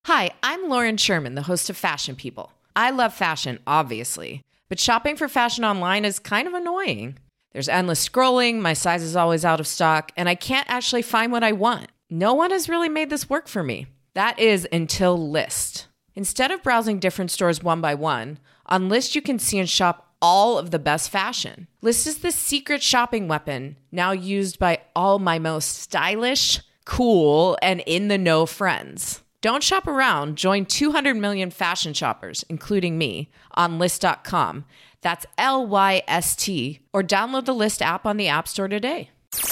Hi, I'm Lauren Sherman, the host of Fashion People. I love fashion, obviously, but shopping for fashion online is kind of annoying. There's endless scrolling, my size is always out of stock, and I can't actually find what I want. No one has really made this work for me. That is until Lyst. Instead of browsing different stores one by one, on Lyst you can see and shop all of the best fashion. Lyst is the secret shopping weapon, now used by all my most stylish, cool, and in-the-know friends. Don't shop around. Join 200 million fashion shoppers, including me, on Lyst.com. That's Lyst, or download the Lyst app on the App Store today.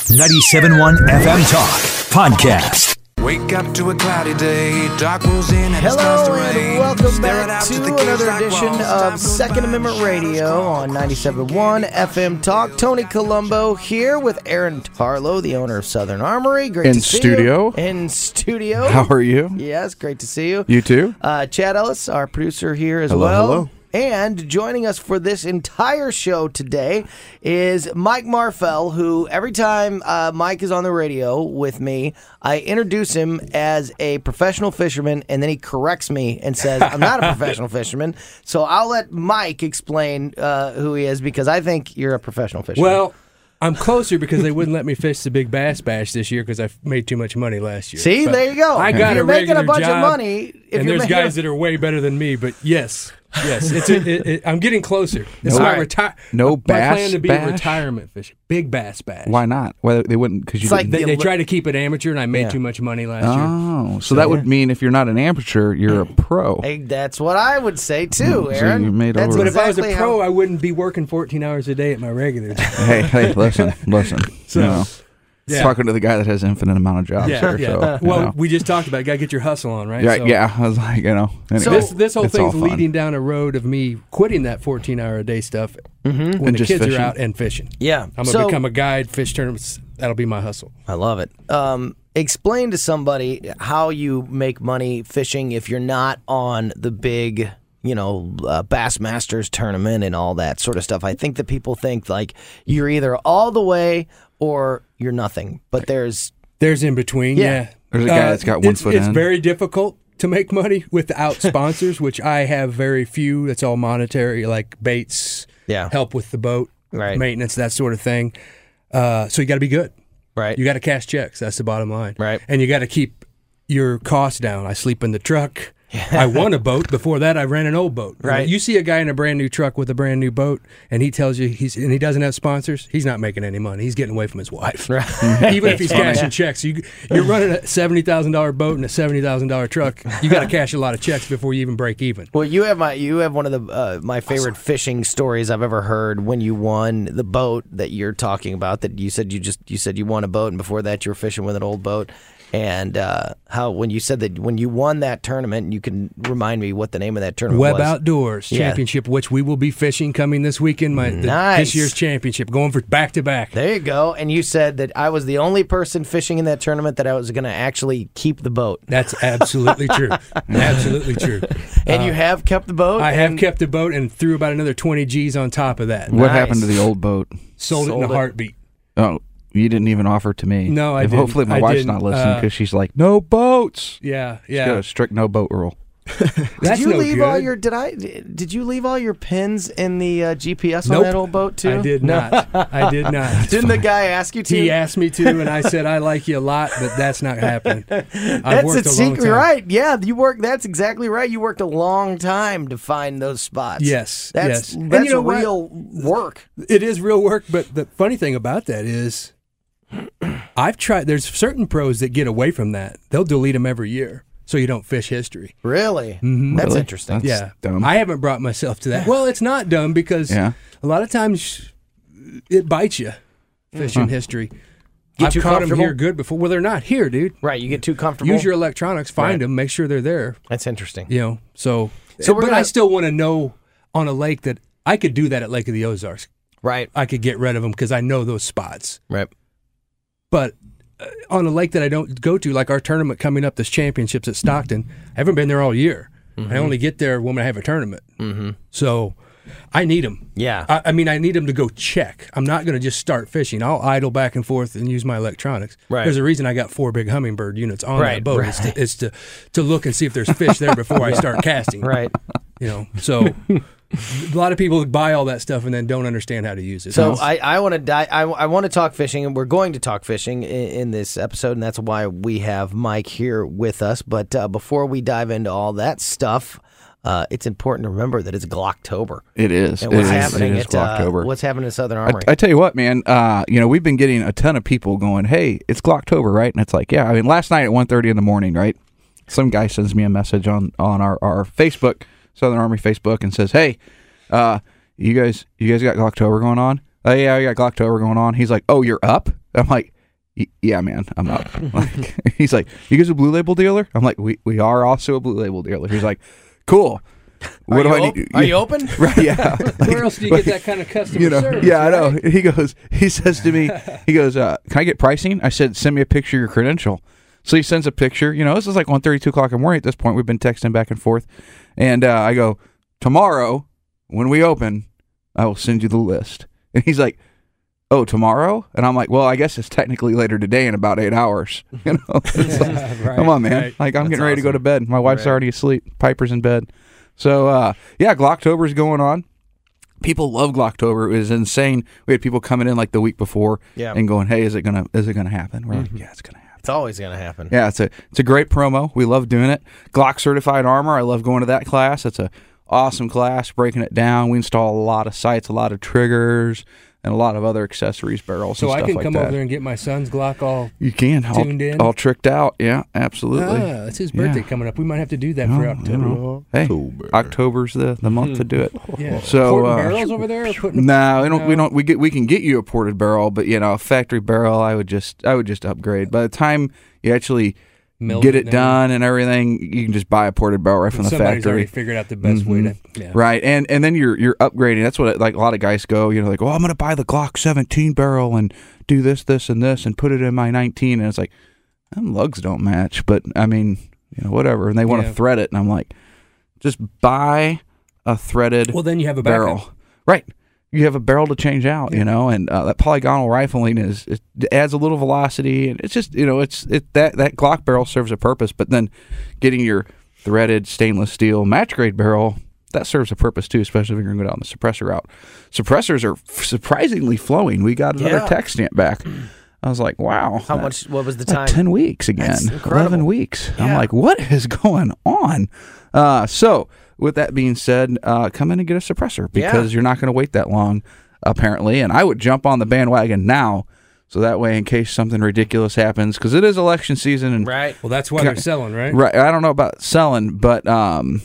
97.1 FM Talk Podcast. Wake up to a cloudy day, dark rolls in and it starts to Hello rain. and welcome Staring back out to the gates another like edition walls. of Time Second goes Amendment by, Radio shadows on crawl. 97.1 FM Talk. Tony Colombo here with Aaron Tarlow, the owner of Southern Armory. Great In to see studio. you. In studio. How are you? Yes, great to see you. You too? Chad Ellis, our producer here as Hello, well. hello. And joining us for this entire show today is Mike Marfell, who every time Mike is on the radio with me, I introduce him as a professional fisherman, and then he corrects me and says, I'm not a professional fisherman. So I'll let Mike explain who he is, because I think you're a professional fisherman. Well, I'm closer because they wouldn't let me fish the Big Bass Bash this year because I made too much money last year. See, But there you go. I If got you're a making a regular bunch of job, money, if and you're there's making guys that are way better than me. But yes, I'm getting closer. It's No- my All right. retire. No my bass plan to be bash? a retirement fisher. Big Bass Bash. Why not? Well, they wouldn't because you It's like didn't. They tried to keep it amateur, and I made Yeah. too much money last year. Oh, so that would mean if you're not an amateur, you're a pro. Hey, that's what I would say too, So Aaron. you made That's over- But if I was a exactly pro, how- I wouldn't be working 14 hours a day at my regular job. hey, listen. So, you know, yeah. talking to the guy that has infinite amount of jobs Yeah, here. yeah. So, you Well, know. we just talked about it. Got to get your hustle on, right? yeah, So- yeah. I was like, anyway, This whole it's all thing's fun. leading down a road of me quitting that 14-hour-a-day stuff when And the just kids fishing? are out and fishing. Yeah. I'm going to become a guide, fish tournaments. That'll be my hustle. I love it. Explain to somebody how you make money fishing if you're not on the big, Bassmasters tournament and all that sort of stuff. I think that people think like you're either all the way or you're nothing, but there's There's in between, Yeah. yeah. There's a guy that's got one foot It's in. very difficult to make money without sponsors, which I have very few. It's all monetary, like baits, Yeah. help with the boat, Right. maintenance, that sort of thing. So you got to be good. right. You got to cash checks. That's the bottom line. Right. And you got to keep your costs down. I sleep in the truck. I won a boat. Before that, I ran an old boat. Right. You see a guy in a brand new truck with a brand new boat, and he tells you and he doesn't have sponsors. He's not making any money. He's getting away from his wife. Even if he's cashing checks, you're running a $70,000 boat and a $70,000 truck. You got to cash a lot of checks before you even break even. Well, you have one of the my favorite fishing stories I've ever heard. When you won the boat that you're talking about, that you said you won a boat, and before that you were fishing with an old boat. And how when you said that when you won that tournament, you can remind me what the name of that tournament Web was. Outdoors Yeah. Championship, which we will be fishing coming this weekend. Nice. This year's championship, going for back-to-back. There you go. And you said that I was the only person fishing in that tournament that I was going to actually keep the boat. That's absolutely true. Absolutely true. And you have kept the boat? I have kept the boat and threw about another 20 G's on top of that. What Nice. happened to the old boat? Sold it in Sold a it. heartbeat. Oh, you didn't even offer to me. No, I If didn't. Hopefully my I wife's didn't. not listening because she's like, no boats. Yeah, She's got yeah. a strict no boat rule. That's Did you no leave good. all your did you leave all your pins in the GPS on Nope. that old boat too? I did not. I did not. Didn't the guy ask you to? He asked me to, and I said, I like you a lot, but that's not happening. I've That's worked a a long secret, time. right? Yeah, you worked. That's exactly right. You worked a long time to find those spots. Yes, that's yes. that's And you know what? real work. It is real work, but the funny thing about that is I've tried. There's certain pros that get away from that. They'll delete them every year so you don't fish history. Really, Mm-hmm. that's Really? interesting. That's Yeah. dumb. I haven't brought myself to that. Well, it's not dumb because Yeah. a lot of times it bites you, fishing history. Get I've too caught them comfortable? here good before. Well, they're not here, dude. Right, you get too comfortable. Use your electronics, find Right. them, make sure they're there. That's interesting. You know, so So we're but gonna- I still want to know on a lake that I could do that at Lake of the Ozarks. Right, I could get rid of them because I know those spots. right. But on a lake that I don't go to, like our tournament coming up, this championships at Stockton, I haven't been there all year. I only get there when I have a tournament. Mm-hmm. So I need them. Yeah. I mean, I need them to go check. I'm not going to just start fishing. I'll idle back and forth and use my electronics. Right. There's a reason I got 4 big Humminbird units on Right, that boat. right. It's to look and see if there's fish there before I start casting. Right. You know, so a lot of people buy all that stuff and then don't understand how to use it. So I want to I want to talk fishing, and we're going to talk fishing in this episode, and that's why we have Mike here with us. But before we dive into all that stuff, it's important to remember that it's Glocktober. It is. And what's It is. happening It is at Glocktober. what's happening at Southern Armory? I tell you what, man. We've been getting a ton of people going, "Hey, it's Glocktober, right?" And it's like, yeah. I mean, last night at 1:30 in the morning, right? Some guy sends me a message on our Facebook, Southern Army Facebook, and says, "Hey, you guys got Glocktober going on?" Oh yeah, I got Glocktober going on. He's like, "Oh, you're up?" I'm like, "Yeah, man, I'm up." Like, he's like, "You guys a Blue Label dealer?" I'm like, "We are also a Blue Label dealer." He's like, "Cool. What do I need?" Are you open? Right? Yeah. where else do you get that kind of customer service? Yeah, right? I know. He says to me, "Can I get pricing?" I said, "Send me a picture of your credential." So he sends a picture. This is like 1:30, 2 o'clock in the morning at this point. We've been texting back and forth. And I go, "Tomorrow, when we open, I will send you the list." And he's like, "Oh, tomorrow?" And I'm like, "Well, I guess it's technically later today in about 8 hours." It's like, Right, come on, man. right. Like, I'm That's getting ready to go awesome. to bed. My wife's already asleep. Piper's in bed. So, Glocktober's going on. People love Glocktober. It was insane. We had people coming in like the week before and going, "Hey, is it gonna happen?" We're like, "Yeah, it's gonna happen." It's always going to happen. Yeah, it's a great promo. We love doing it. Glock certified armor. I love going to that class. It's a awesome class, breaking it down. We install a lot of sights, a lot of triggers, and a lot of other accessories, barrels, So and I stuff can like come that. over there and get my son's Glock all. You can tuned in? all tricked out. Yeah, absolutely. It's his birthday coming up. We might have to do that for October. Hey, October's the month to do it. Yeah. So Porting barrels over there. Or putting No, we can get you a ported barrel, but a factory barrel, I would just upgrade. By the time you actually Milled get it it done and everything, you can just buy a ported barrel right from the Somebody's already factory. figured out the best way to. Yeah. Right, and then you're upgrading. That's what like a lot of guys go. Like, "Oh, I'm going to buy the Glock 17 barrel and do this, and this, and put it in my 19." And it's like, them lugs don't match. But I mean, whatever. And they want to thread it, and I'm like, just buy a threaded. Well, then you have a barrel, backup. right? You have a barrel to change out, and that polygonal rifling it adds a little velocity, and it's just that Glock barrel serves a purpose. But then getting your threaded stainless steel match grade barrel, that serves a purpose too, especially if you're going to go down the suppressor route. Suppressors are surprisingly flowing. We got another text stamp back. I was like, wow. How much? What was the time? 10 weeks again. That's incredible. 11 weeks. Yeah. I'm like, what is going on? So with that being said, come in and get a suppressor because you're not going to wait that long, apparently. And I would jump on the bandwagon now. So that way, in case something ridiculous happens, because it is election season. And Right. Well, that's why they're selling, right? Right. I don't know about selling, but I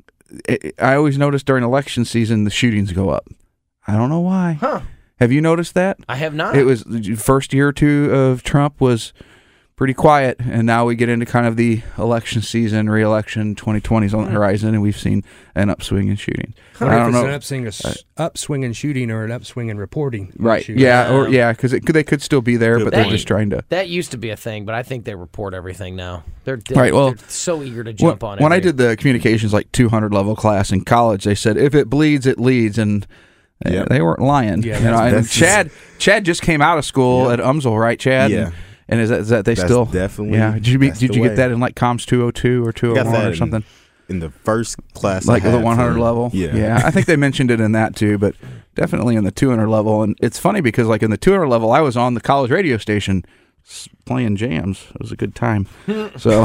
always notice during election season, the shootings go up. I don't know why. Huh. Have you noticed that? I have not. It was the first year or two of Trump was pretty quiet, and now we get into kind of the election season, re-election. 2020 is on the horizon, and we've seen an upswing in shooting. I I don't don't know. It's an upswing in shooting or an upswing in reporting. Right. Shooting. Yeah. Because they could still be there, but they're point. just trying to. That used to be a thing, but I think they report everything now. They're Right, well, they're so eager to jump on it. When I did the communications 200 level class in college, they said if it bleeds, it leads, and they weren't lying. Yeah, and Chad just came out of school at UMSL, right, Chad? Yeah. And is that they That's still definitely Did you that's the get way. that in comms 202 or 201 or something? in the first class, Like I the had 100 for- level? Yeah, I think they mentioned it in that too, but definitely in the 200 level. And it's funny because in the 200 level, I was on the college radio station playing jams. It was a good time. So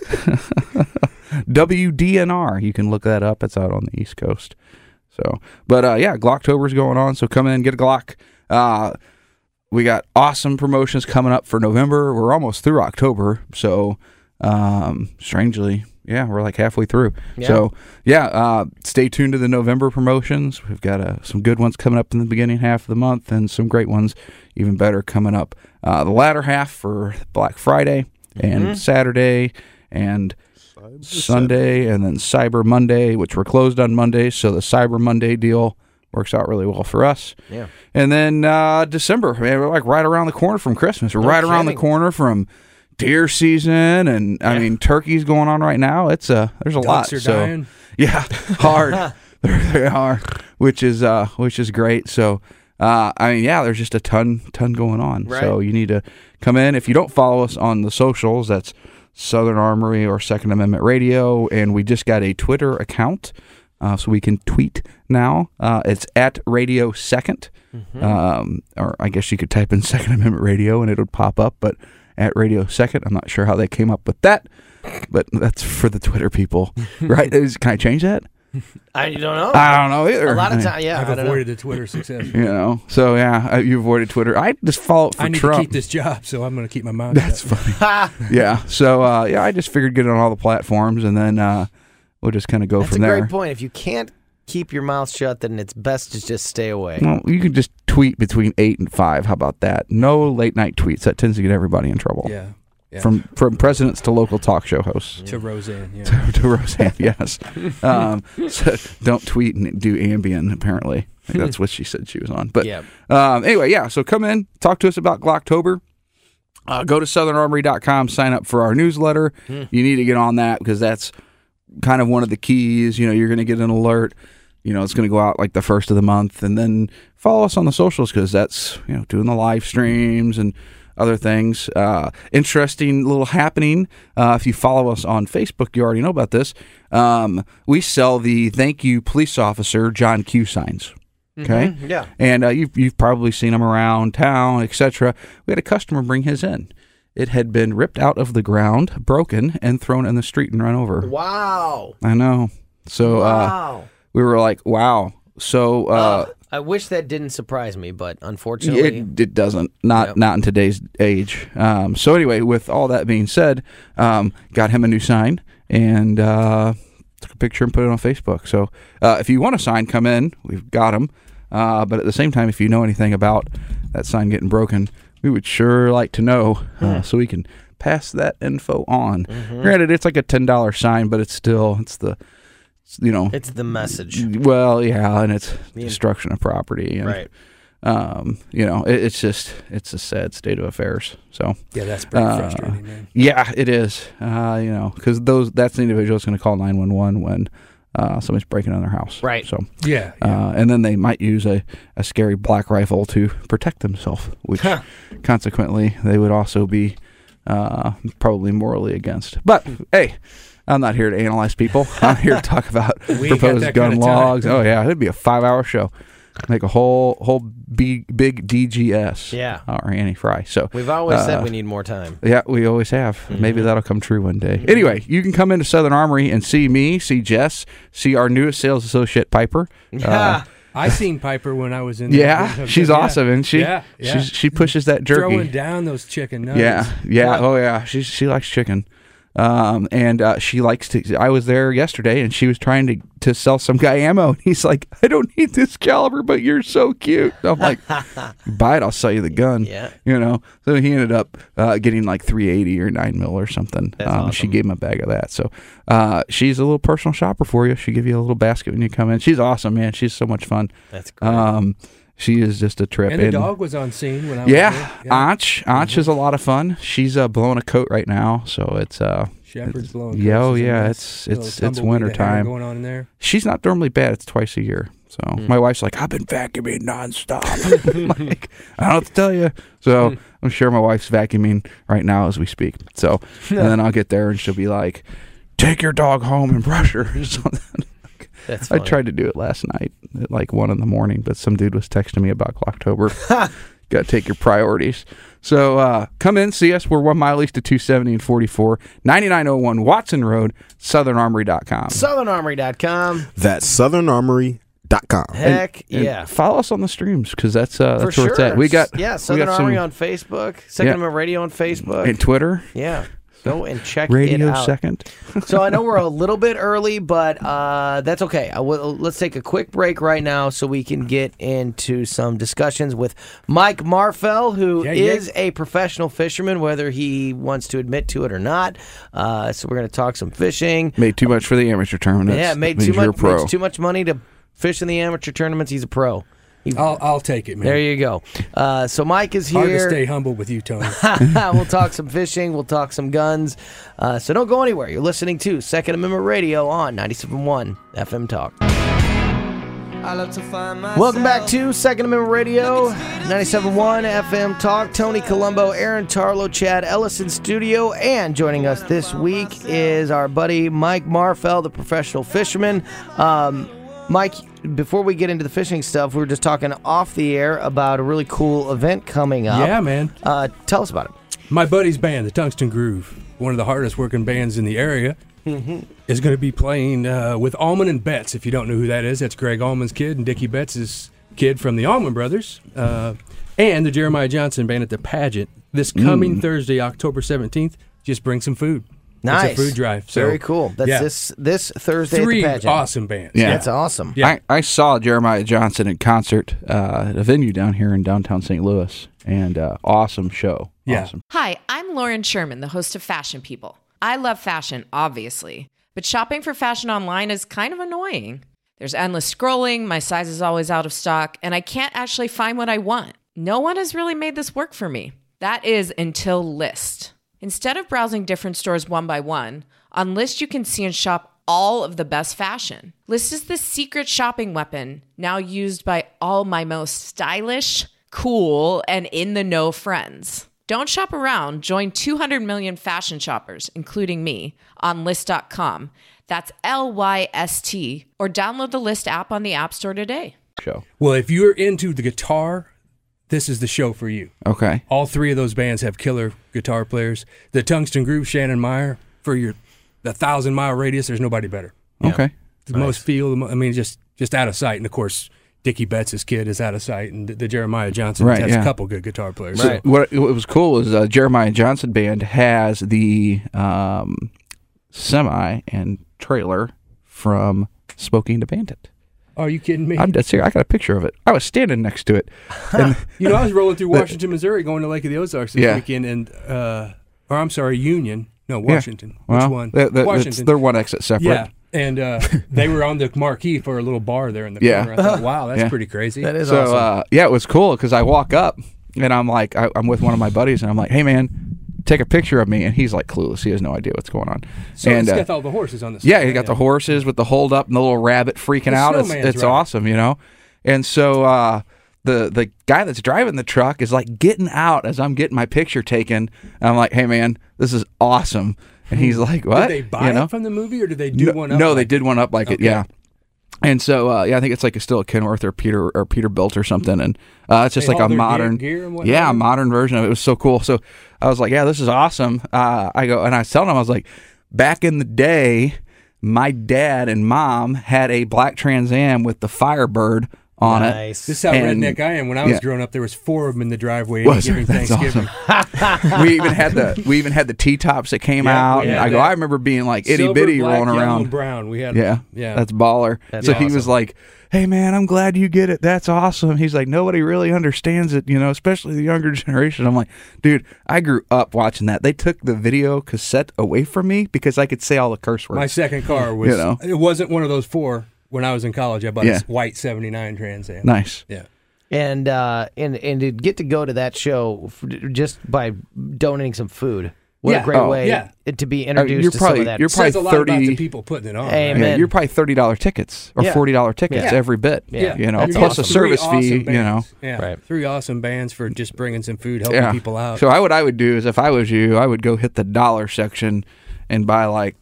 WDNR, you can look that up. It's out on the East Coast. So, but Glocktober's going on. So come in, get a Glock. We got awesome promotions coming up for November. We're almost through October. So, strangely, we're halfway through. Yeah. So, stay tuned to the November promotions. We've got some good ones coming up in the beginning half of the month and some great ones, even better, coming up the latter half for Black Friday and Saturday and Sunday, and then Cyber Monday, which we're closed on Monday. So the Cyber Monday deal works out really well for us. Yeah. And then December, man, we're right around the corner from Christmas. We're right around the corner from deer season, and I mean turkey's going on right now. It's there's a lot. Ducks are dying. Yeah, hard. They are, which is great. So, I mean, yeah, there's just a ton going on. Right. So you need to come in. If you don't follow us on the socials, that's Southern Armory or Second Amendment Radio, and we just got a Twitter account, so we can tweet now. It's at Radio Second, or I guess you could type in Second Amendment Radio and it would pop up. But at Radio Second, I'm not sure how they came up with that, but that's for the Twitter people, right? Can I change that? I don't know. I don't know either. A lot of times, yeah. I've I don't know. avoided the Twitter success. You know, so yeah, you avoided Twitter. I just follow it for I need Trump. to keep this job, so I'm going to keep my mouth That's shut. funny. Yeah. So I just figured get on all the platforms, and then we'll just kind of go That's from a there. great point. If you can't keep your mouth shut, then it's best to just stay away. Well, you can just tweet between 8 and 5. How about that? No late night tweets. That tends to get everybody in trouble. Yeah. From presidents to local talk show hosts. To Roseanne, yeah. to Roseanne, yes. So don't tweet and do Ambien, apparently. I think that's what she said she was on. But Yeah. Anyway, yeah, so come in, talk to us about Glocktober. Go to southernarmory.com, sign up for our newsletter. You need to get on that because that's kind of one of the keys. You know, you're going to get an alert. You know, it's going to go out like the first of the month. And then follow us on the socials because that's, you know, doing the live streams and other things. Interesting little happening. If you follow us on Facebook, you already know about this. We sell the Thank You Police Officer John Q signs. Okay? Yeah. And you've probably seen them around town, etc. We had a customer bring his in. It had been ripped out of the ground, broken, and thrown in the street and run over. Wow. I know. So Wow. we were like, wow. So I wish that didn't surprise me, but unfortunately, it doesn't. Not in today's age. So anyway, with all that being said, got him a new sign and took a picture and put it on Facebook. So if you want a sign, come in. We've got them. But at the same time, if you know anything about that sign getting broken, we would sure like to know so we can pass that info on. Granted, it's like a $10 sign, but it's the it's the message. Well, yeah, and it's destruction of property. And, Right. It's a sad state of affairs. So Yeah, that's pretty frustrating, man. yeah, it is. Because that's the individual that's going to call 911 when somebody's breaking in their house. Right. So Yeah. and then they might use a scary black rifle to protect themselves, which consequently they would also be probably morally against. But hey. I'm not here to analyze people. I'm here to talk about proposed gun laws. Oh yeah, it'd be a 5-hour show. Make a whole big DGS. Yeah. Or Annie Fry. So We've always said we need more time. yeah, we always have. Maybe that'll come true one day. Anyway, you can come into Southern Armory and see me, see Jess, see our newest sales associate, Piper. I seen Piper when I was in Yeah, she's awesome, isn't she? Yeah. She pushes that jerky. Throwing down those chicken nuggets. Yeah. Oh, yeah. She likes chicken. And she likes to. I was there yesterday, and she was trying to sell some guy ammo. And he's like, "I don't need this caliber, but you're so cute." I'm like, "Buy it, I'll sell you the gun." Yeah. So he ended up getting like 380 or 9mm or something. That's awesome. She gave him a bag of that. So she's a little personal shopper for you. She give you a little basket when you come in. She's awesome, man. She's so much fun. That's great. She is just a trip. And the dog was on scene when I was yeah, there. Anch is a lot of fun. She's blowing a coat right now, so it's Shepherd's blowing. Yeah, coats is a yeah, mess. it's winter time. Going on in there. She's not normally bad. It's twice a year. So my wife's like, I've been vacuuming nonstop. I'm like, I don't know what to tell you. So I'm sure my wife's vacuuming right now as we speak. So and then I'll get there and she'll be like, take your dog home and brush her or something. That's I funny. tried to do it last night at like 1 a.m, but some dude was texting me about Glocktober. Got to take your priorities. So come in, see us. We're 1 mile east of 270 and 44, 9901 Watson Road, southernarmory.com. SouthernArmory.com. That's southernarmory.com. Heck And yeah. follow us on the streams because that's where For sure. it's at. We got Southern some- Armory on Facebook, Second Amendment Radio on Facebook. and Twitter. Yeah. Go and check Radio it out. Second. So I know we're a little bit early, but that's okay. Let's take a quick break right now so we can get into some discussions with Mike Marfell, who is a professional fisherman, whether he wants to admit to it or not. So we're going to talk some fishing. Made too much for the amateur tournaments. Yeah, made Means too you're a much. pro. Makes too much money to fish in the amateur tournaments. He's a pro. I'll take it, man. There you go. So Mike is here. Hard to stay humble with you, Tony. We'll talk some fishing. We'll talk some guns. So don't go anywhere. You're listening to Second Amendment Radio on 97.1 FM Talk. I love to find myself. Welcome back to Second Amendment Radio, 97.1 FM Talk. Tony Colombo, Aaron Tarlow, Chad Ellis in studio, and joining us this week is our buddy Mike Marfell, the professional fisherman. Mike, before we get into the fishing stuff, we were just talking off the air about a really cool event coming up. Yeah, man. Tell us about it. My buddy's band, the Tungsten Groove, one of the hardest working bands in the area, is going to be playing with Allman and Betts. If you don't know who that is, that's Greg Allman's kid and Dickie Betts' kid from the Allman Brothers, and the Jeremiah Johnson Band at the Pageant this coming Thursday, October 17th. Just bring some food. Nice. It's a food drive. So, Very cool. That's this Thursday Three at the Pageant. awesome bands. Yeah. That's awesome. Yeah. I saw Jeremiah Johnson in concert at a venue down here in downtown St. Louis, and awesome show. Yeah. Awesome. Hi, I'm Lauren Sherman, the host of Fashion People. I love fashion, obviously, but shopping for fashion online is kind of annoying. There's endless scrolling, my size is always out of stock, and I can't actually find what I want. No one has really made this work for me. That is until Lyst. Instead of browsing different stores one by one, on Lyst you can see and shop all of the best fashion. Lyst is the secret shopping weapon now used by all my most stylish, cool, and in-the-know friends. Don't shop around. Join 200 million fashion shoppers, including me, on Lyst.com. That's LYST, or download the Lyst app on the App Store today. Show. Well, if you're into the guitar, this is the show for you. Okay. All three of those bands have killer guitar players. The Tungsten Groove, Shannon Meyer, for the 1,000-mile radius, there's nobody better. Okay. The most feel, just out of sight. And, of course, Dickie Betts' kid is out of sight, and the Jeremiah Johnson Right, has yeah. a couple good guitar players. Right. What was cool is Jeremiah Johnson Band has the semi and trailer from Smoking the Bandit. Are you kidding me? I'm dead serious. I got a picture of it. I was standing next to it. And I was rolling through Washington, Missouri, going to Lake of the Ozarks this Yeah. weekend, and Union. No, Washington. Which well, one? Washington. They're one exit separate. Yeah, and they were on the marquee for a little bar there in the Yeah. corner. I thought, wow, that's Yeah. pretty crazy. That is So awesome. it was cool because I walk up and I'm like, I'm with one of my buddies and I'm like, hey man, take a picture of me, and he's like clueless. He has no idea what's going on. So and it's got all the horses on the side. yeah, he got the horses with the hold up and the little rabbit freaking The out. snowman's It's right. awesome, And so the guy that's driving the truck is like getting out as I'm getting my picture taken. And I'm like, hey man, this is awesome. And he's like, what? Did they buy it from the movie, or did they do one up? No, like they did one up like it. Okay. Yeah. And so, I think it's like still a Kenworth or Peterbilt or something, and it's just They like haul a their modern, gear and whatnot? yeah, a modern version of it. It was so cool. So I was like, yeah, this is awesome. I was telling him, I was like, back in the day, my dad and mom had a black Trans Am with the Firebird on it. Nice. This is how And- redneck I am. When I was yeah. growing up, there was 4 of them in the driveway Was there? any given That's Thanksgiving. we even had the T-tops that came Yeah, out. we And had I go, that. I remember being like itty Silver, bitty black, rolling yellow, around. and brown. We had Yeah, yeah. that's baller. That's so he was awesome. like, hey man, I'm glad you get it. That's awesome. He's like, nobody really understands it, especially the younger generation. I'm like, dude, I grew up watching that. They took the video cassette away from me because I could say all the curse words. My second car was. It wasn't one of those 4. When I was in college, I bought Yeah. a white '79 Trans Am. Nice. Yeah. And to get to go to that show just by donating some food. What Yeah. a great Oh, way yeah. to be introduced you're to probably- some of that. you're probably Says a lot about 30 the people putting it on. Amen. right? Yeah, you're probably $30 tickets or Yeah. $40 tickets Yeah. every bit. Yeah. Plus That's a awesome. service 3 fee. awesome bands. Yeah. Right. 3 awesome bands for just bringing some food, helping people out. So what I would do is if I was you, I would go hit the dollar section and buy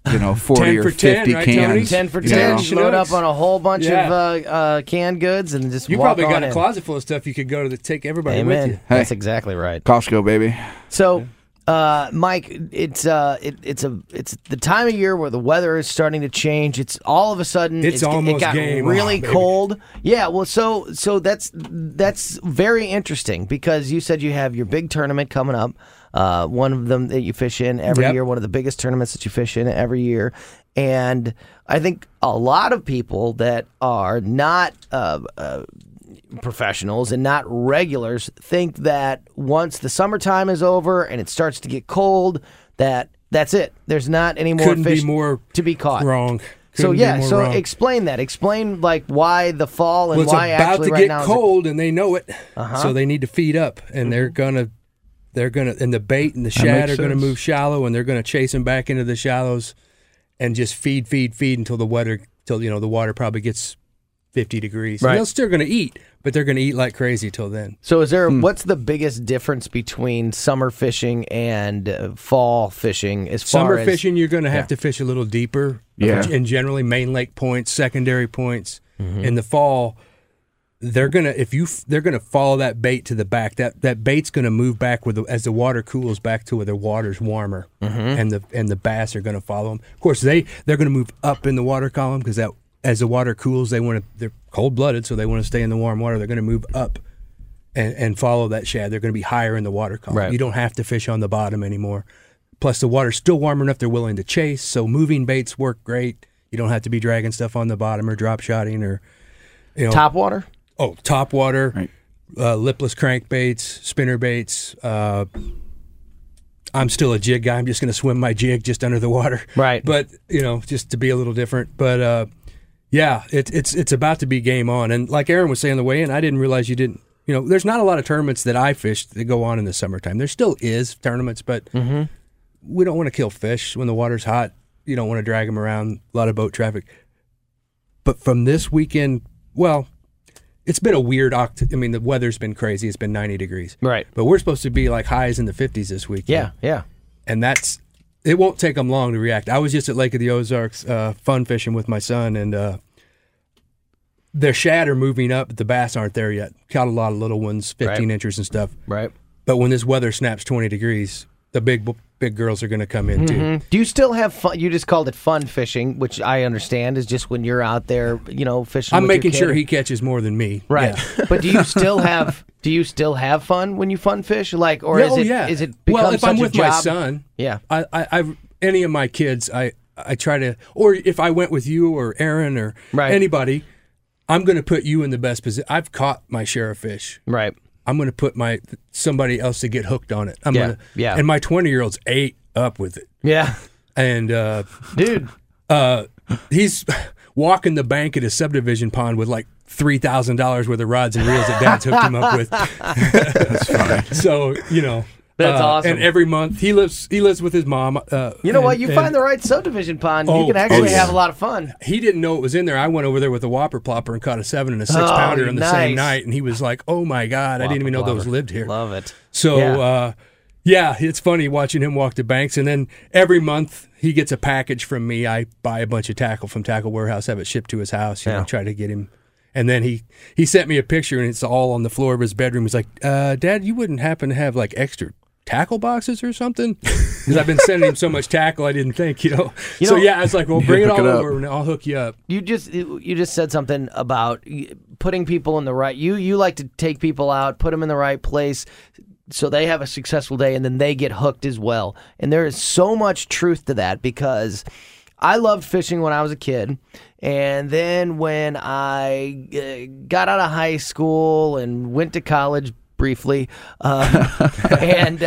40 10 or for 10, 50 right, cans. Tony? 10 for you 10, know? load up on a whole bunch Yeah. of canned goods and just You walk probably on got a in. closet full of stuff you could go to take everybody with Amen. you. That's exactly right. Costco, baby. So, Mike, it's the time of year where the weather is starting to change. It's all of a sudden It's it almost got game really on, baby. cold. Yeah, well, so that's very interesting because you said you have your big tournament coming up. One of them that you fish in every Yep. year, one of the biggest tournaments that you fish in every year. And I think a lot of people that are not professionals and not regulars think that once the summertime is over and it starts to get cold, that's it. There's not any more Couldn't fish be more to be caught. wrong. So Couldn't be yeah, more so wrong. explain that. Explain why the fall and Well, it's why about actually to right get now. cold, and they know it. Uh-huh. So they need to feed up, and they're gonna, and the bait and the shad makes are gonna sense. move shallow, and they're gonna chase them back into the shallows, and just feed until the water probably gets 50 degrees. Right. And they're still going to eat, but they're going to eat like crazy till then. So is there what's the biggest difference between summer fishing and fall fishing as far Summer as fishing, you're going to have to fish a little deeper. Yeah. And generally main lake points, secondary points. In the fall, they're going to follow that bait to the back. That bait's going to move back as the water cools back to where the water's warmer. And the bass are going to follow them. Of course, they're going to move up in the water column because that as the water cools, they're cold-blooded, so they want to stay in the warm water. They're going to move up and follow that shad. They're going to be higher in the water column. Right. You don't have to fish on the bottom anymore. Plus, the water's still warm enough they're willing to chase, so moving baits work great. You don't have to be dragging stuff on the bottom or drop shotting or, top water? Oh, top water, Right. Lipless crankbaits, spinner baits. I'm still a jig guy. I'm just going to swim my jig just under the water. Right. But, just to be a little different. But, yeah, it's about to be game on. And like Aaron was saying on the way in, I didn't realize you didn't. There's not a lot of tournaments that I fished that go on in the summertime. There still is tournaments, but we don't want to kill fish when the water's hot. You don't want to drag them around, a lot of boat traffic. But from this weekend, well, it's been a weird the weather's been crazy. It's been 90 degrees. Right. But we're supposed to be like highs in the 50s this weekend. Yeah. And it won't take them long to react. I was just at Lake of the Ozarks fun fishing with my son, and their shad are moving up, but the bass aren't there yet. Caught a lot of little ones, 15 inches and stuff. Right. But when this weather snaps 20 degrees, the big girls are going to come in too. Do you still have fun? You just called it fun fishing, which I understand is just when you're out there, fishing. I'm with making your sure kid. he catches more than me. Right. Yeah. But do you still have fun when you fun fish? Like, or Yeah, is it become well, if such I'm a with job? my son, Yeah. I any of my kids, I try to, or if I went with you or Aaron or Right. anybody, I'm going to put you in the best position. I've caught my share of fish. Right. I'm going to put somebody else to get hooked on it. Yeah. And my 20-year-old's ate up with it. Yeah. And Dude. he's walking the bank at a subdivision pond with like $3,000 worth of rods and reels that Dad's hooked him up with. That's funny. So That's awesome. And every month he lives with his mom. You know what? You find the right subdivision pond, you can actually have a lot of fun. He didn't know it was in there. I went over there with a whopper plopper and caught a 7 and a 6 pounder in the same night, and he was like, "Oh my God, I didn't even know those lived here." Love it. So, yeah, it's funny watching him walk the banks. And then every month he gets a package from me. I buy a bunch of tackle from Tackle Warehouse, have it shipped to his house. Try to get him. And then he sent me a picture, and it's all on the floor of his bedroom. He's like, "Dad, you wouldn't happen to have like extra tackle boxes or something?" Because I've been sending him so much tackle, I didn't think, So yeah, I was like, well, bring it all over and I'll hook you up. You just said something about putting people in the right. You like to take people out, put them in the right place, so they have a successful day, and then they get hooked as well. And there is so much truth to that, because I loved fishing when I was a kid. And then when I got out of high school and went to college briefly, and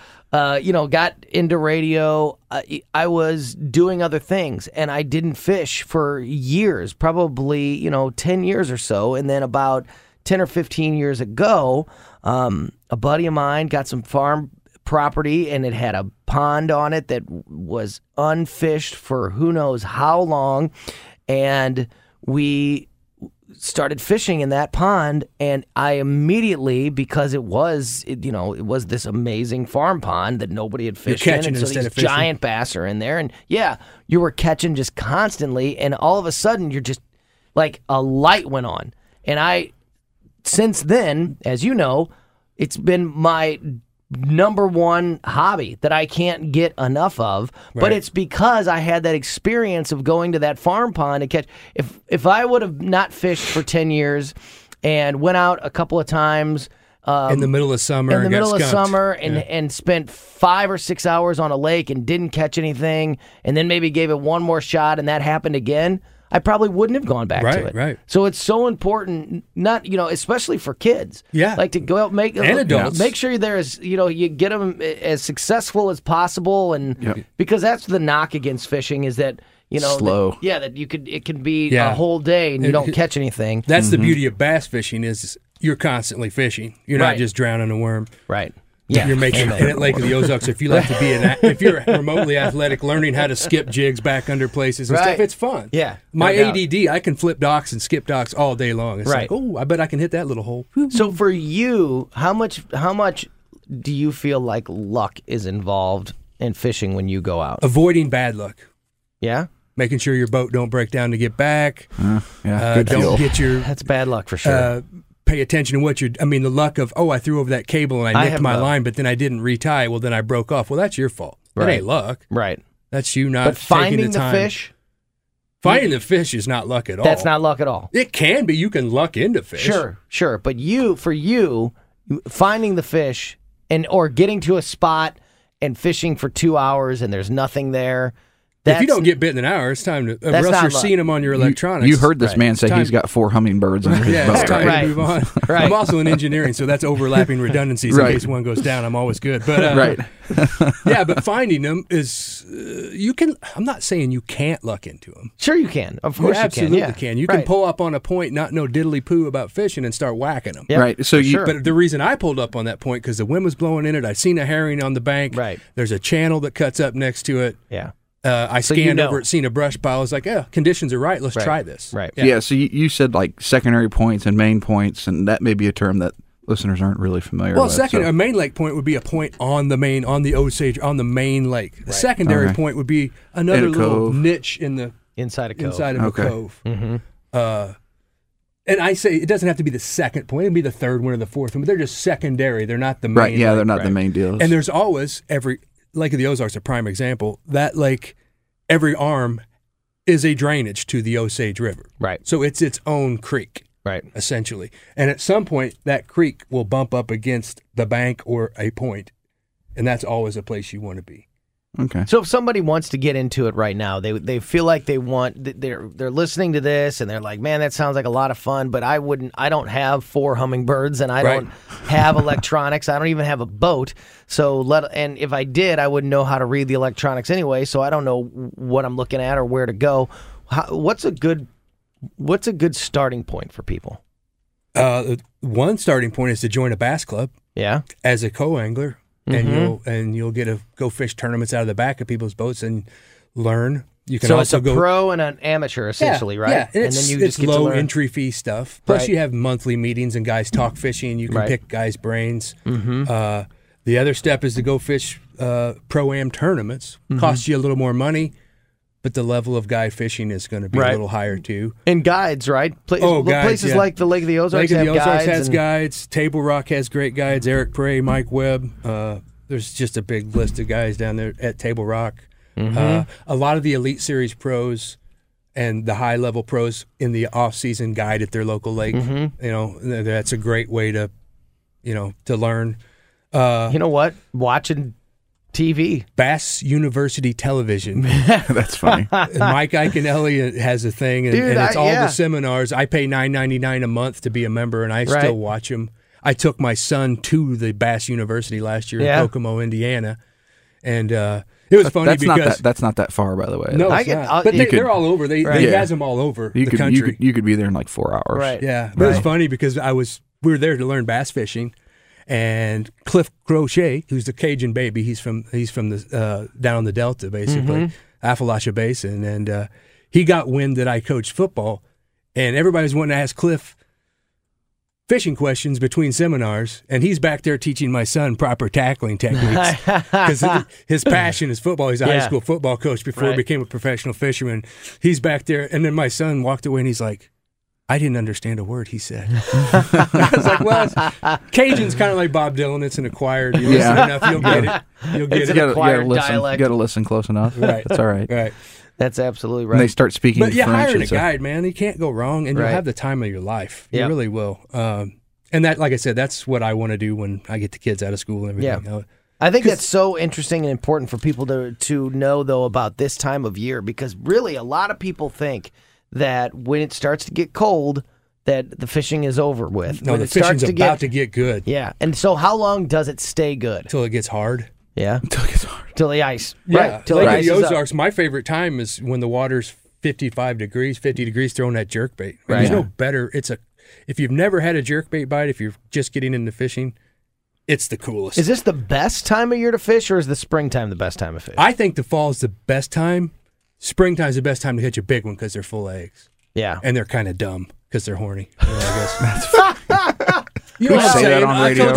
got into radio, I was doing other things, and I didn't fish for years, probably 10 years or so. And then about 10 or 15 years ago, a buddy of mine got some farm property, and it had a pond on it that was unfished for who knows how long, and we started fishing in that pond. And I immediately, because it was this amazing farm pond that nobody had fished in, and so these giant bass are in there, and you were catching just constantly, and all of a sudden you're just like a light went on. And since then, as you know, it's been my number one hobby that I can't get enough of. Right. But it's because I had that experience of going to that farm pond and catch. If I would have not fished for 10 years and went out a couple of times in the middle of summer, and spent 5 or 6 hours on a lake and didn't catch anything, and then maybe gave it one more shot and that happened again, I probably wouldn't have gone back to it. Right. So it's so important, not especially for kids. Yeah. Like to go out and adults. make sure there's you get them as successful as possible, and because that's the knock against fishing is that slow. That it can be a whole day and you don't catch anything. That's the beauty of bass fishing is you're constantly fishing. You're not just drowning a worm. Right. Yeah. You're making and at Lake of the Ozarks. If you like to be if you're remotely athletic, learning how to skip jigs back under places and Right. stuff, it's fun. Yeah, My no doubt. ADD, I can flip docks and skip docks all day long. It's Right. like, oh, I bet I can hit that little hole. So for you, how much do you feel like luck is involved in fishing when you go out? Avoiding bad luck. Yeah, Making sure your boat don't break down to get back. Yeah, good Don't fuel. get your that's bad luck for sure. pay attention to what you're. I mean, the luck of I threw over that cable and I nipped have my both. line, but then I didn't retie. Well, then I broke off. Well, that's your fault. That Right. ain't luck. Right. That's you not But finding taking the time. fish, Finding the fish is not luck at all. that's not luck at all. It can be. You can luck into fish. Sure. But for you, finding the fish or getting to a spot and fishing for 2 hours and there's nothing there. If you don't get bit in an hour, it's time to. Or That's else not you're luck. seeing them on your electronics. You heard this Right. man say Time- he's got 4 hummingbirds under his Yeah, boat. it's time Right. to move on. Right. I'm also in engineering, so that's overlapping redundancies. Right. In case one goes down, I'm always good. But Right. yeah, but finding them is you can. I'm not saying you can't luck into them. Sure, you can. Of You course, absolutely you can. can. You Right. can pull up on a point, not know diddly poo about fishing, and start whacking them. Yep, Right. So for you- sure. But the reason I pulled up on that point because the wind was blowing in it. I seen a herring on the bank. Right. There's a channel that cuts up next to it. Yeah. I So scanned you know. over it, seen a brush pile. I was like, yeah, conditions are right. Let's Right. try this. Right. Yeah. So you said like secondary points and main points, and that may be a term that listeners aren't really familiar Well, with. second, so- a main lake point would be a point on the Osage, on the main lake. A secondary Okay. point would be another In a little cove. niche in the Inside a cove. inside of Okay. a cove. And I say it doesn't have to be the second point; it can be the third one or the fourth one. But they're just secondary; they're not the main. right. Yeah, lake. they're not the main deals. And there's always every Lake of the Ozarks, a prime example. That lake, every arm is a drainage to the Osage River. Right. So it's its own creek. Right. Essentially. And at some point, that creek will bump up against the bank or a point, and that's always a place you want to be. okay. So if somebody wants to get into it right now, they feel like they're listening to this and they're like, man, that sounds like a lot of fun, but I don't have 4 hummingbirds and I Right. don't have electronics. I don't even have a boat. So and if I did, I wouldn't know how to read the electronics anyway. So I don't know what I'm looking at or where to go. What's a good starting point for people? One starting point is to join a bass club Yeah. as a co-angler, and you'll get to go fish tournaments out of the back of people's boats and learn. You can So also it's a go pro and an amateur essentially, right? Yeah, and it's, then you it's just get to low learn. entry fee stuff. Plus, Right. you have monthly meetings and guys talk fishing. You can Right. pick guys' brains. The other step is to go fish pro-am tournaments. Costs you a little more money, but the level of guide fishing is going to be Right. a little higher too. And guides, right? Guides, Places yeah. like the Lake of the Ozarks Lake of have the Ozarks guides. has and- guides. Table Rock has great guides. Eric Prey, Mike Webb. There's just a big list of guys down there at Table Rock. A lot of the Elite Series pros and the high-level pros in the off-season guide at their local lake. You know, that's a great way to learn. You know what? Watching TV. Bass University Television. That's funny. Mike Iaconelli has a thing, and, Dude, and it's all yeah. the seminars. I pay $9.99 a month to be a member, and I Right. still watch them. I took my son to the Bass University last year Yeah. in Kokomo, Indiana, and it was funny because That's not that far, by the way. no, I it's get- not. But you they're all over. They Right. he Yeah. has them all over you the could country. you could be there in like 4 hours. Right. Yeah, but it's Right. funny because we were there to learn bass fishing, and Cliff Crochet, who's the Cajun baby, he's from the down in the Delta, basically Appalachia Basin, and he got wind that I coached football, and everybody's wanting to ask Cliff fishing questions between seminars, and he's back there teaching my son proper tackling techniques because his passion is football. He's a high Yeah. school football coach before he Right. became a professional fisherman. He's back there, and then my son walked away, and he's like, I didn't understand a word he said. I was like, well, Cajun's kind of like Bob Dylan. It's an acquired. You listen Yeah. enough, you'll get it. You'll get It's it. an acquired listen. dialect. You got to listen close enough. Right. That's all right. Right. That's absolutely When they right. start speaking But yeah, French, hiring a it's a- guide, man, you can't go wrong, and you'll Right. have the time of your life. Yeah. You really will. And that, like I said, that's what I want to do when I get the kids out of school and everything. Yeah. I think that's so interesting and important for people to know, though, about this time of year, because really a lot of people think that when it starts to get cold, that the fishing is over with. No, When the it starts fishing's to about get, to get good Yeah. And so how long does it stay good? until it gets hard. Yeah. Until it gets hard. Till the ice. Yeah, Right. Till Lake the of ice the is up. Ozarks, my favorite time is when the water's 55 degrees, 50 degrees, throwing that jerkbait. And Right. There's no better. If you've never had a jerkbait bite, if you're just getting into fishing, It's the coolest. Is this the best time of year to fish, or is the springtime the best time to fish? I think the fall's the best time. Springtime's the best time to catch a big one because they're full of eggs. Yeah. And they're kind of dumb because they're horny. I guess. You Can we say that on radio?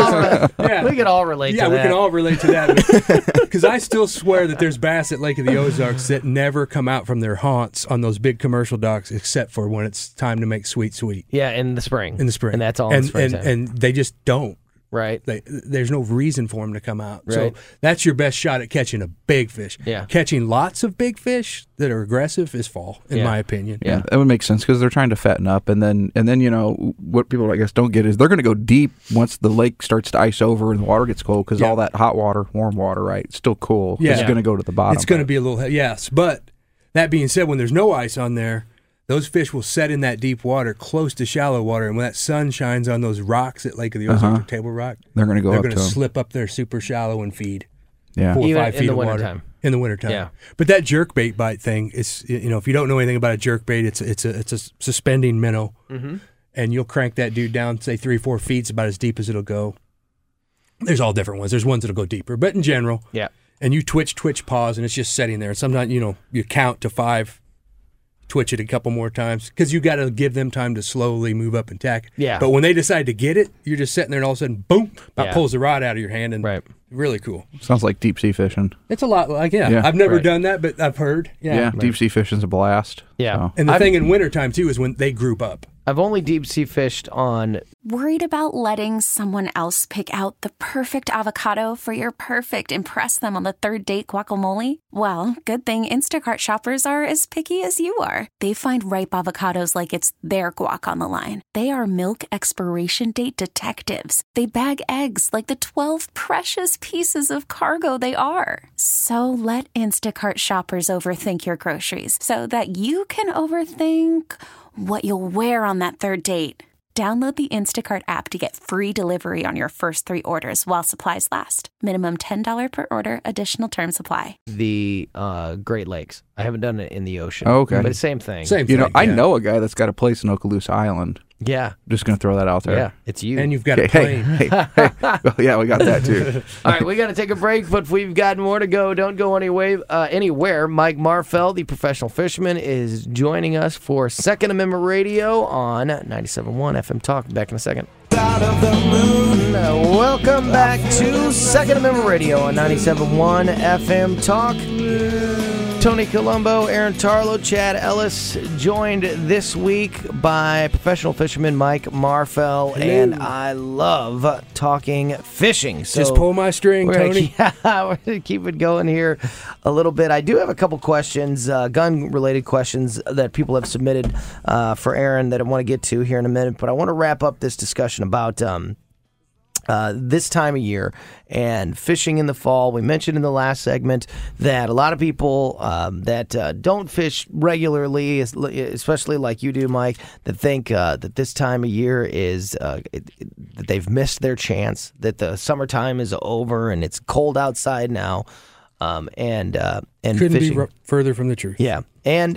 We can all relate to that. Yeah, we can all relate to that. Because I still swear that there's bass at Lake of the Ozarks that never come out from their haunts on those big commercial docks except for when it's time to make sweet. Yeah, in the spring. In the spring. And that's all in the springtime. And they just don't. Right. There's no reason for them to come out. Right. So that's your best shot at catching a big fish. Yeah. Catching lots of big fish that are aggressive is fall, in my opinion. Yeah, that would make sense because they're trying to fatten up, and then what people I guess don't get is they're going to go deep once the lake starts to ice over and the water gets cold because all that hot water, warm water, right? It's still cool. Yeah. It's going to go to the bottom. It's going to be a little yes, but that being said, when there's no ice on there, those fish will set in that deep water close to shallow water, and when that sun shines on those rocks at Lake of the Ozarks or Table Rock, they're going to go. They're up going to to slip up there super shallow and feed. Yeah, 4 or 5 in feet the of water wintertime. in the wintertime. Yeah, but that jerkbait bite thing is, if you don't know anything about a jerkbait, it's a suspending minnow, and you'll crank that dude down, say 3 or 4 feet, it's about as deep as it'll go. There's all different ones. There's ones that'll go deeper, but in general, yeah. And you twitch, pause, and it's just sitting there. And sometimes you count to 5. Twitch it a couple more times because you got to give them time to slowly move up and tack. Yeah. But when they decide to get it, you're just sitting there and all of a sudden, boom, pulls the rod out of your hand and really cool. Sounds like deep sea fishing. It's a lot like I've never done that, but I've heard. Yeah, deep sea fishing's a blast. Yeah. So. And the thing in wintertime too is when they group up. I've only deep sea fished on. Worried about letting someone else pick out the perfect avocado for your perfect impress them on the third date guacamole? Well, good thing Instacart shoppers are as picky as you are. They find ripe avocados like it's their guac on the line. They are milk expiration date detectives. They bag eggs like the 12 precious pieces of cargo they are. So let Instacart shoppers overthink your groceries so that you can overthink what you'll wear on that third date. Download the Instacart app to get free delivery on your first 3 orders while supplies last. Minimum $10 per order. Additional terms apply. The Great Lakes. I haven't done it in the ocean. Oh, okay. But it's same thing. Same thing. I know a guy that's got a place in Okaloosa Island. Yeah. Just going to throw that out there. Yeah, it's you. And you've got a Hey, plane. hey. Well, yeah, we got that too. All right, we got to take a break, but we've got more to go. Don't go anywhere. Mike Marfell, the professional fisherman, is joining us for Second Amendment Radio on 97.1 FM Talk. Back in a second. Welcome back to Second Amendment Radio on 97.1 FM Talk. Tony Colombo, Aaron Tarlow, Chad Ellis, joined this week by professional fisherman Mike Marfell, and I love talking fishing. So Just pull my string, Tony. we're going to keep it going here a little bit. I do have a couple questions, gun-related questions that people have submitted for Aaron that I want to get to here in a minute, but I want to wrap up this discussion about this time of year and fishing in the fall. We mentioned in the last segment that a lot of people that don't fish regularly, especially like you do, Mike, that think that this time of year is that they've missed their chance, that the summertime is over and it's cold outside now, and Couldn't fishing. be further from the truth. Yeah, and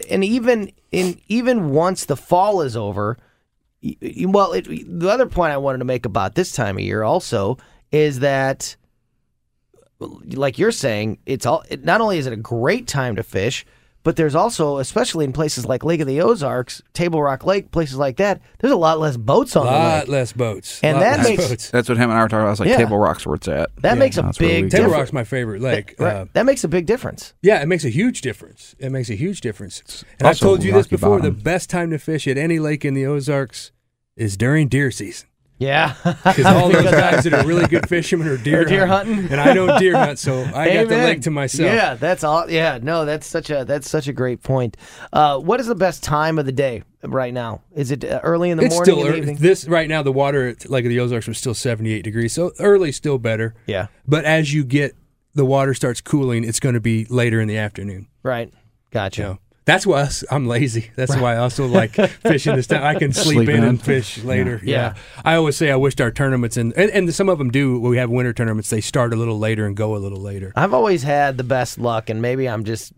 even once the fall is over. Well, the other point I wanted to make about this time of year also is that, like you're saying, not only is it a great time to fish, but there's also, especially in places like Lake of the Ozarks, Table Rock Lake, places like that, there's a lot less boats on the lake. A lot less boats. And that makes boats. That's what him and I were talking about. I was like, Yeah. Table Rock's where it's at. That makes a That's where we big go. Table difference. Rock's my favorite lake. Right. That makes a big difference. Yeah, it makes a huge difference. And I've also told you this Rocky before. The Bottom. best time to fish at any lake in the Ozarks is during deer season. Yeah. Because all those guys that are really good fishermen are deer hunting. And I don't deer hunt, so I got the Amen. lake to myself. Yeah, that's all. Yeah, no, that's such a great point. What is the best time of the day right now? Is it early in the It's morning? still in the early. evening? This right now, the water at Lake of the Ozarks was still 78 degrees, so early still better. Yeah. But as you get the water starts cooling, it's going to be later in the afternoon. Right. Gotcha. You know? That's why I'm lazy. That's why I also like fishing this time. I can sleep in and fish later. Yeah. I always say I wished our tournaments, and some of them do, when we have winter tournaments, they start a little later and go a little later. I've always had the best luck, and maybe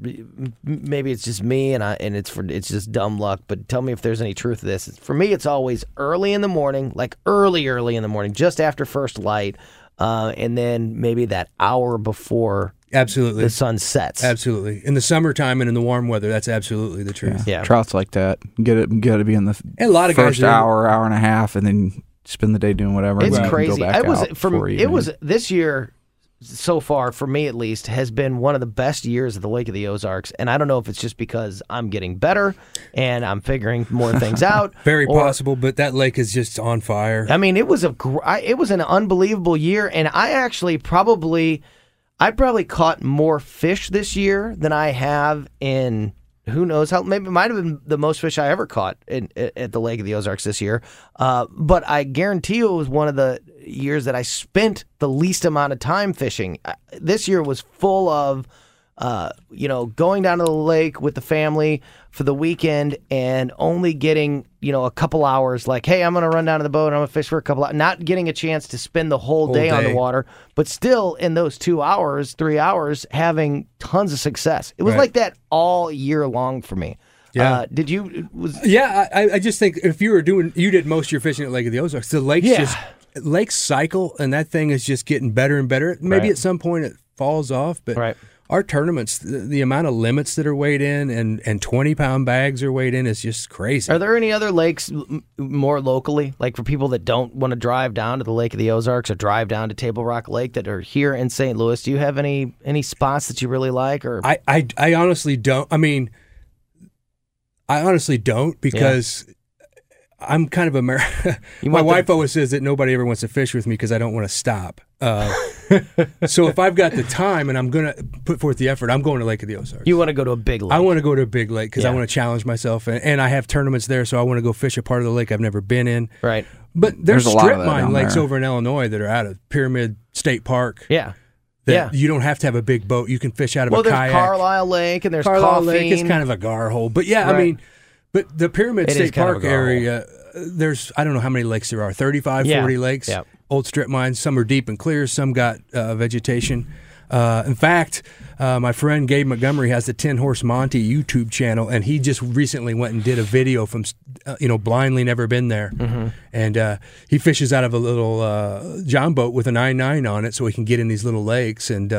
it's just me, and it's just dumb luck. But tell me if there's any truth to this. For me, it's always early in the morning, like early in the morning, just after first light. and then maybe that hour before Absolutely. the sun sets. Absolutely. In the summertime and in the warm weather, that's absolutely the truth. Yeah. Trout's like that. Get to be in the And a lot of first guys are- hour and a half, and then spend the day doing whatever. It's and then crazy. Go back It was out before it evening. was this year so far for me at least has been one of the best years of the Lake of the Ozarks, and I don't know if it's just because I'm getting better and I'm figuring more things out. Very or- possible, but that lake is just on fire. I mean, it was an unbelievable year, and I probably caught more fish this year than I have in who knows how. Maybe it might have been the most fish I ever caught at the Lake of the Ozarks this year. But I guarantee you it was one of the years that I spent the least amount of time fishing. This year was full of going down to the lake with the family for the weekend and only getting, a couple hours like, hey, I'm going to run down to the boat and I'm going to fish for a couple hours. Not getting a chance to spend the whole day on the water, but still in those 2 hours, 3 hours, having tons of success. It was Right. like that all year long for me. Yeah. Did you? Yeah, I just think if you did most of your fishing at Lake of the Ozarks, the lake's lakes cycle, and that thing is just getting better and better. Maybe Right. at some point it falls off, but Right. our tournaments, the amount of limits that are weighed in and 20-pound bags are weighed in is just crazy. Are there any other lakes more locally, like for people that don't want to drive down to the Lake of the Ozarks or drive down to Table Rock Lake that are here in St. Louis? Do you have any spots that you really like? Or I honestly don't. I mean, I honestly don't because I'm kind of my wife always says that nobody ever wants to fish with me because I don't want to stop. So if I've got the time and I'm going to put forth the effort, I'm going to Lake of the Ozarks. You want to go to a big lake? I want to go to a big lake because I Yeah. want to challenge myself, and I have tournaments there, so I want to go fish a part of the lake I've never been in. Right. But there's There's a lot of strip that mine down lakes there. over in Illinois that are out of Pyramid State Park. Yeah. That Yeah. you don't have to have a big boat. You can fish out of Well, a there's kayak. Carlisle Lake and there's Carlisle Coffeen. Lake is kind of a gar hole, but yeah, Right. I mean, but the Pyramid It is State kind of Park a gar hole. area, there's I don't know how many lakes there are, 35, Yeah. 40 lakes, Yeah. old strip mines. Some are deep and clear, some got vegetation. In fact, my friend Gabe Montgomery has the 10 Horse Monty YouTube channel, and he just recently went and did a video from, blindly never been there, and he fishes out of a little John boat with a 9.9 on it, so he can get in these little lakes, and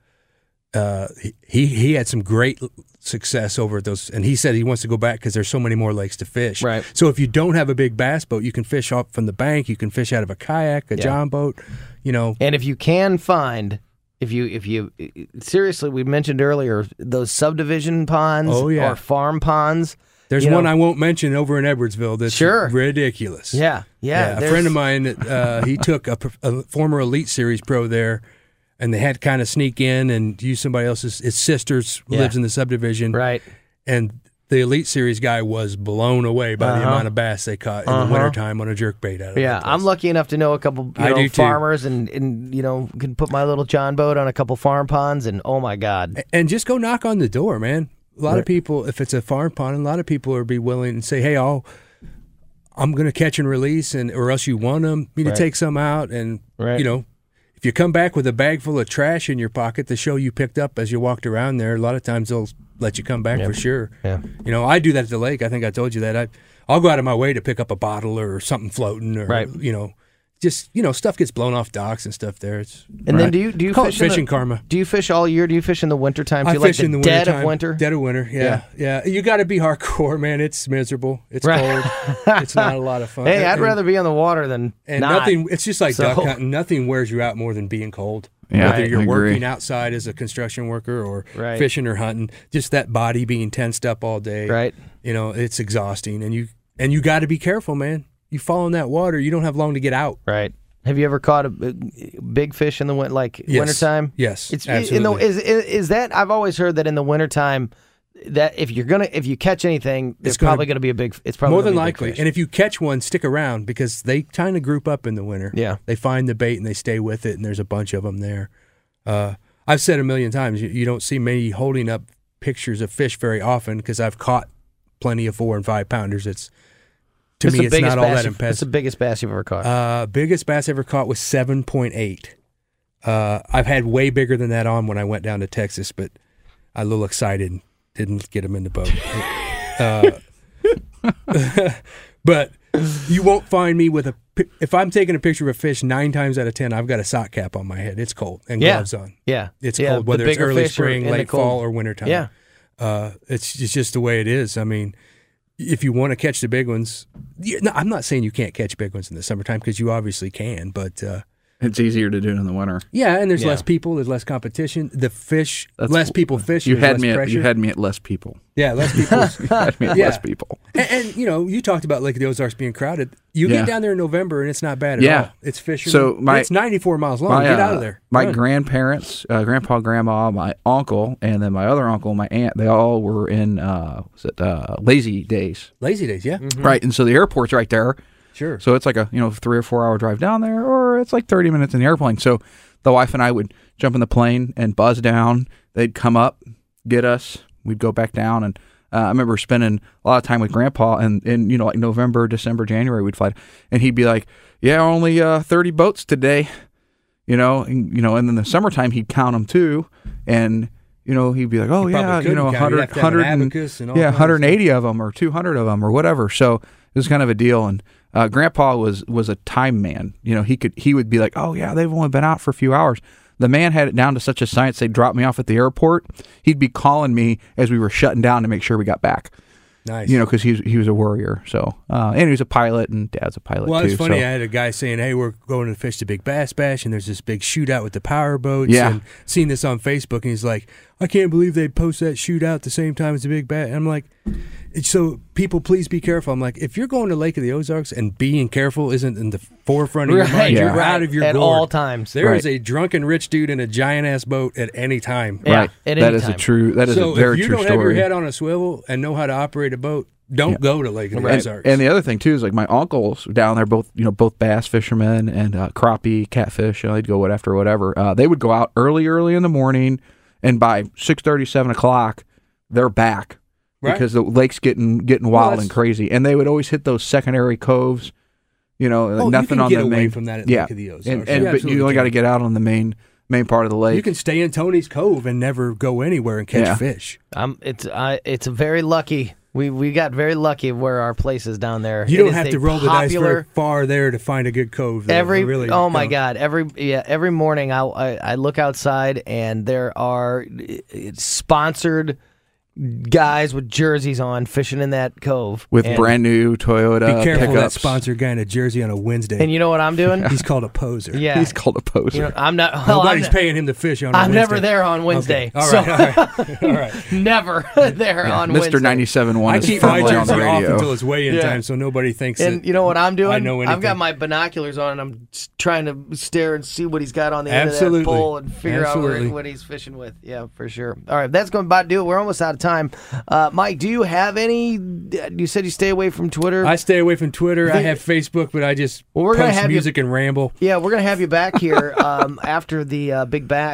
he had some great success over at those, and he said he wants to go back because there's so many more lakes to fish. Right. So if you don't have a big bass boat, you can fish off from the bank. You can fish out of a kayak, a John boat. And if you can find, if you seriously, we mentioned earlier those subdivision ponds Oh, yeah. or farm ponds. There's you know- one I won't mention over in Edwardsville that's Sure. ridiculous. Yeah. A there's- friend of mine, he took a former Elite Series pro there, and they had to kind of sneak in and use somebody else's. His sister's lives in the subdivision, Right. and the Elite Series guy was blown away by the amount of bass they caught in the wintertime on a jerkbait out of Yeah, that place. I'm lucky enough to know a couple I do too. farmers and can put my little John boat on a couple farm ponds and oh my God. And just go knock on the door, man. A lot of people, if it's a farm pond, a lot of people will be willing to say, "Hey, I'm going to catch and release, or else you want me to take some out." And if you come back with a bag full of trash in your pocket to show you picked up as you walked around there, a lot of times they'll let you come back for sure. Yeah. I do that at the lake. I think I told you that. I'll go out of my way to pick up a bottle or something floating, or just stuff gets blown off docks and stuff there. It's And then do you call fish it fishing karma. Do you fish all year? Do you fish in the wintertime too? I like fish in the dead winter of winter? Dead of winter, yeah. You got to be hardcore, man. It's miserable. It's Right. cold. It's not a lot of fun. Hey, I'd rather be on the water than and not. nothing. It's just like So- duck hunting. Nothing wears you out more than being cold. Yeah, Whether you're I agree. working outside as a construction worker or Right. fishing or hunting, just that body being tensed up all day. Right. It's exhausting, and you got to be careful, man. You fall in that water, you don't have long to get out. Right. Have you ever caught a big fish in the wintertime? Yes, It's absolutely. is that I've always heard that in the wintertime that if you catch anything, there's probably going to be a big. It's probably more gonna than be a big likely. fish. And if you catch one, stick around because they kind of group up in the winter. Yeah. They find the bait and they stay with it, and there's a bunch of them there. I've said a million times, you don't see me holding up pictures of fish very often because I've caught plenty of 4 and 5 pounders. It's What's me, the it's biggest not all bass that What's impressive. the biggest bass you've ever caught? Biggest bass ever caught was 7.8. I've had way bigger than that on when I went down to Texas, but I was a little excited and didn't get them in the boat. But You won't find me with if I'm taking a picture of a fish, 9 times out of 10, I've got a sock cap on my head. It's cold and gloves on. Yeah. It's cold, whether it's early spring, late fall, or wintertime. Yeah. It's just the way it is. I mean, if you want to catch the big ones, I'm not saying you can't catch big ones in the summertime because you obviously can, but It's easier to do in the winter. yeah, and there's less people, there's less competition. The fish, less people fish. You there's had less me. pressure. You had me at less people. Yeah, less people. You had me at less people. And you talked about Lake of the Ozarks being crowded. You get down there in November and it's not bad at all. It's fishermen. So it's 94 miles long. Get out of there. My Run. grandparents, grandpa, grandma, my uncle, and then my other uncle, my aunt, they all were in Lazy Days. Lazy Days, yeah. Mm-hmm. Right, and so the airport's right there. Sure. So it's like a 3 or 4 hour drive down there, or it's like 30 minutes in the airplane. So the wife and I would jump in the plane and buzz down. They'd come up, get us. We'd go back down, and I remember spending a lot of time with Grandpa. And like November, December, January, we'd fly, and he'd be like, "Yeah, only 30 boats today." And then the summertime he'd count them too, and he'd be like, "Oh yeah, 100, 180 of them or 200 of them or whatever." So it was kind of a deal, and Grandpa was a time man. He would be like, "Oh yeah, they've only been out for a few hours." The man had it down to such a science. They'd drop me off at the airport. He'd be calling me as we were shutting down to make sure we got back. Nice. Because he was a warrior. So and he was a pilot, and Dad's a pilot too. Well, it's funny. So. I had a guy saying, "Hey, we're going to fish the Big Bass Bash, and there's this big shootout with the power boats." Yeah. And seeing this on Facebook, and he's like, "I can't believe they post that shootout at the same time as the Big Bass." And I'm like, so people, please be careful. I'm like, if you're going to Lake of the Ozarks and being careful isn't in the forefront of your mind, you're out of your at gourd. all times. There is a drunken rich dude in a giant ass boat at any time. Yeah, Right. at That any is time. a very true So if you don't have story. your head on a swivel and know how to operate a boat, don't go to Lake of the Ozarks. And the other thing too is like my uncles down there, both bass fishermen and crappie, catfish. They'd go whatever. They would go out early in the morning, and by 6:30, 7 o'clock, they're back because the lake's getting wild and crazy. And they would always hit those secondary coves. Nothing you can on get the away main from that at yeah. Lake of the Ozarks. And You but you absolutely only can. got to get out on the main part of the lake. You can stay in Tony's Cove and never go anywhere and catch Yeah. fish. It's very lucky. We got very lucky where our place is down there. You It don't is have a to roll the dice very popular- far there to find a good cove. though. Really, oh my God! Every morning I look outside and there are sponsored guys with jerseys on fishing in that cove with And- brand new Toyota Be careful of that pickups. sponsored guy in a jersey on a Wednesday. And you know what I'm doing? He's called a poser. Yeah, He's called a poser. I'm not. Nobody's paying him to fish on a I'm Wednesday. never there on Wednesday. Okay. All so- right. All right. Never there on Mr. Wednesday. 97.1 I is keep my firmly on jersey the off radio. until it's weigh-in Yeah. time so nobody thinks And that you know what I'm doing? I know anything. I've got my binoculars on and I'm trying to stare and see what he's got on the end of Absolutely. that pole and figure Absolutely. out what he's fishing with. Yeah, for sure. All right, that's going to about do it. We're almost out of time. Mike, do you have any? You said you stay away from Twitter. I stay away from Twitter. I have Facebook, but I just we're gonna post have music and ramble. Yeah, we're gonna have you back here after the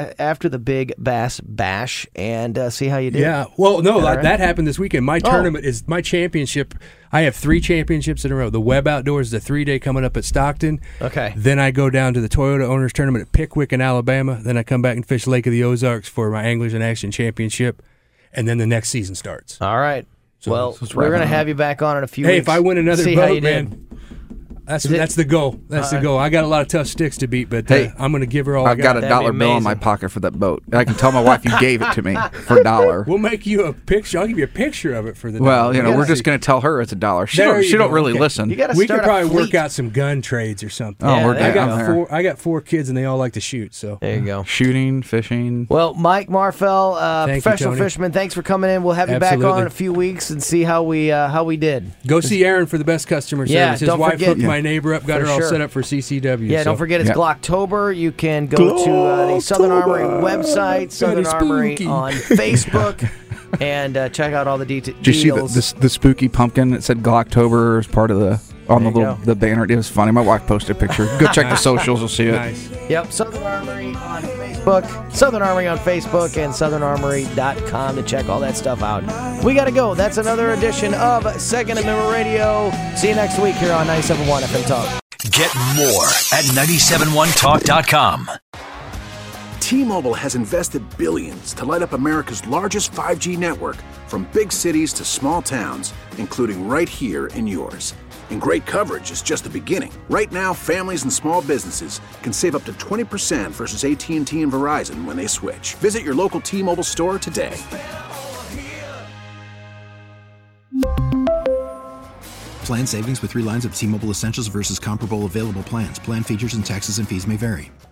Big Bass Bash and see how you did. Yeah. Well, no, All right. that happened this weekend. My tournament is my championship. I have 3 championships in a row. The Web Outdoors, the 3-day coming up at Stockton. Okay. Then I go down to the Toyota Owners Tournament at Pickwick in Alabama. Then I come back and fish Lake of the Ozarks for my Anglers in Action Championship. And then the next season starts. All right. Well, let's we're wrap gonna it up. have you back on in a few Hey, weeks. if I win another see how you boat, did. man, that's the goal. That's the goal. I got a lot of tough sticks to beat, but Hey, I'm going to give her all I've got a That'd be dollar bill in my amazing. pocket for that boat. I can tell my wife you gave it to me for $1. We'll make you a picture. I'll give you a picture of it for the Well, dollar. we're just going to tell her it's $1. She There don't, you she don't go. really Okay. listen. You got to We start could probably a fleet. work out some gun trades or something. Oh, we're there you down go. there. I got 4 kids and they all like to shoot. So There you go. Shooting, fishing. Well, Mike Marfell, Thank you, professional Tony. fisherman, thanks for coming in. We'll have you back on Absolutely. in a few weeks and see how we did. go see Aaron for the best customer service. Yeah, His don't wife forget- hooked my neighbor up, got For her all sure. set up for CCW. Yeah, so. don't forget it's Yeah. Glocktober. You can go to the Southern Armory website, Southern Armory spooky. on Facebook, and check out all the Did you see deals. the spooky pumpkin that said Glocktober as part of the on There the you little go. the banner? It was funny. My wife posted a picture. Go check the socials. You'll see it. Nice. Yep, Southern Armory on Facebook, Southern Armory on Facebook, and SouthernArmory.com to check all that stuff out. We got to go. That's another edition of Second Amendment Radio. See you next week here on 97.1 FM Talk. Get more at 971talk.com. T-Mobile has invested billions to light up America's largest 5G network, from big cities to small towns, including right here in yours. And great coverage is just the beginning. Right now, families and small businesses can save up to 20% versus AT&T and Verizon when they switch. Visit your local T-Mobile store today. Plan savings with 3 lines of T-Mobile Essentials versus comparable available plans. Plan features and taxes and fees may vary.